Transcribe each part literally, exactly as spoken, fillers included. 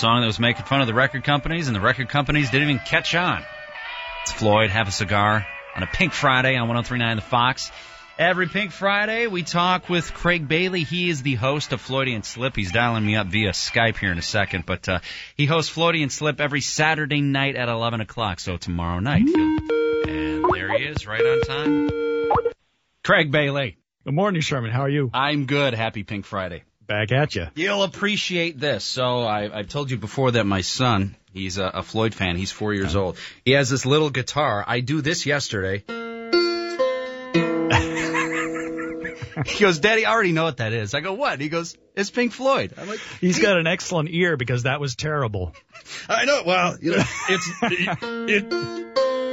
song that was making fun of the record companies, and the record companies didn't even catch on. It's Floyd, Have a Cigar, on a Pink Friday on one oh three point nine The Fox. Every Pink Friday, we talk with Craig Bailey. He is the host of Floydy and Slip. He's dialing me up via Skype here in a second, but uh, he hosts Floydy and Slip every Saturday night at eleven o'clock, so tomorrow night. He'll... And there he is, right on time. Craig Bailey. Good morning, Sherman. How are you? I'm good. Happy Pink Friday. Back at you. You'll appreciate this. So I, I've told you before that my son, he's a, a Floyd fan. He's four years old. He has this little guitar. I do this yesterday. He goes, Daddy, I already know what that is. I go, what? He goes, it's Pink Floyd. I'm like, he's got an excellent ear because that was terrible. I know. Well, you know, it's it, it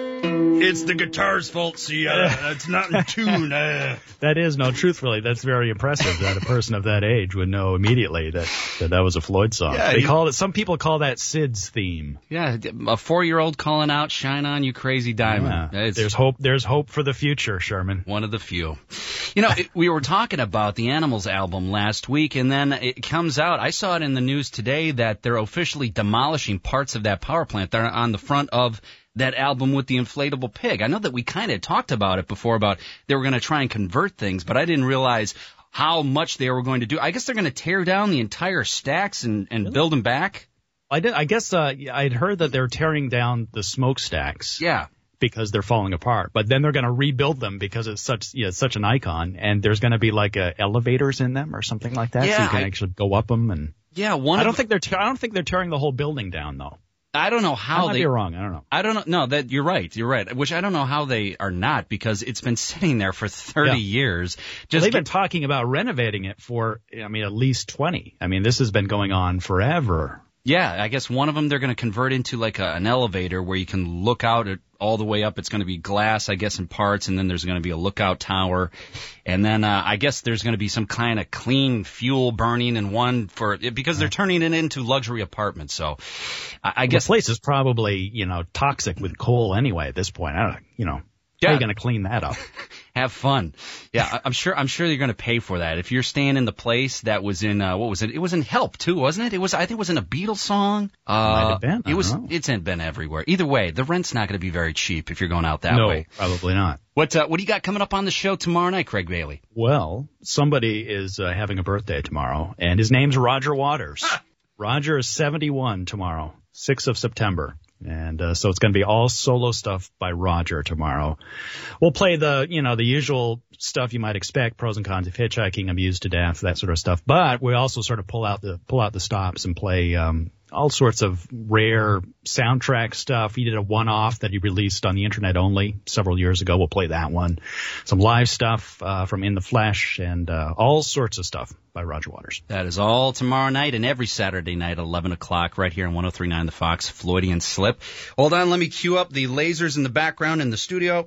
it's the guitar's fault. See, uh, it's not in tune. Uh. That is no, truthfully, that's very impressive that a person of that age would know immediately that that, that was a Floyd song. Yeah, they you, call it. Some people call that Sid's theme. Yeah, a four-year-old calling out, "Shine on, you crazy diamond." Yeah. There's hope. There's hope for the future, Sherman. One of the few. You know, it, we were talking about the Animals album last week, and then it comes out. I saw it in the news today that they're officially demolishing parts of that power plant. They're on the front of that album with the inflatable pig. I know that we kind of talked about it before about they were going to try and convert things, but I didn't realize how much they were going to do. I guess they're going to tear down the entire stacks and, and really? build them back. I did. I guess uh, I'd heard that they're tearing down the smokestacks. Yeah. Because they're falling apart, but then they're going to rebuild them because it's such, you know, such an icon, and there's going to be like uh, elevators in them or something like that, yeah, so you can I, actually go up them. And yeah, one. I don't of, think they're. Te- I don't think they're tearing the whole building down though. I don't know how I might they. be wrong. I don't know. I don't know. No, that you're right. You're right. Which I don't know how they are not, because it's been sitting there for thirty yeah. years. Just well, they've get, been talking about renovating it for, I mean, at least twenty. I mean, this has been going on forever. Yeah, I guess one of them they're going to convert into like a, an elevator where you can look out at all the way up. It's going to be glass, I guess, in parts, and then there's going to be a lookout tower. And then uh, I guess there's going to be some kind of clean fuel burning in one for because they're turning it into luxury apartments. So I, I guess the place is probably, you know, toxic with coal anyway at this point. I don't, you know. Yeah. How are you going to clean that up? Have fun. Yeah, I'm sure. I'm sure you're going to pay for that. If you're staying in the place that was in uh, what was it? It was in Help too, wasn't it? It was. I think it was in a Beatles song. Uh, Might have been. I it was. Know. It's been everywhere. Either way, the rent's not going to be very cheap if you're going out that no, way. No, probably not. What uh, What do you got coming up on the show tomorrow night, Craig Bailey? Well, somebody is uh, having a birthday tomorrow, and his name's Roger Waters. Ah. Roger is seventy-one tomorrow, sixth of September. And uh, so it's going to be all solo stuff by Roger tomorrow. We'll play the, you know, the usual stuff you might expect, pros and cons of hitchhiking, Amused to Death, that sort of stuff. But we also sort of pull out the pull out the stops and play um, all sorts of rare soundtrack stuff. He did a one-off that he released on the internet only several years ago. We'll play that one. Some live stuff uh, from In the Flesh and uh, all sorts of stuff by Roger Waters. That is all tomorrow night and every Saturday night at eleven o'clock right here on one oh three point nine The Fox, Floydy and Slip. Hold on, let me cue up the lasers in the background in the studio.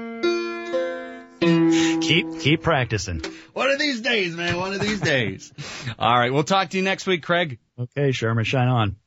Keep keep practicing. One of these days, man, one of these days. All right, we'll talk to you next week, Craig. Okay, Sherman, shine on.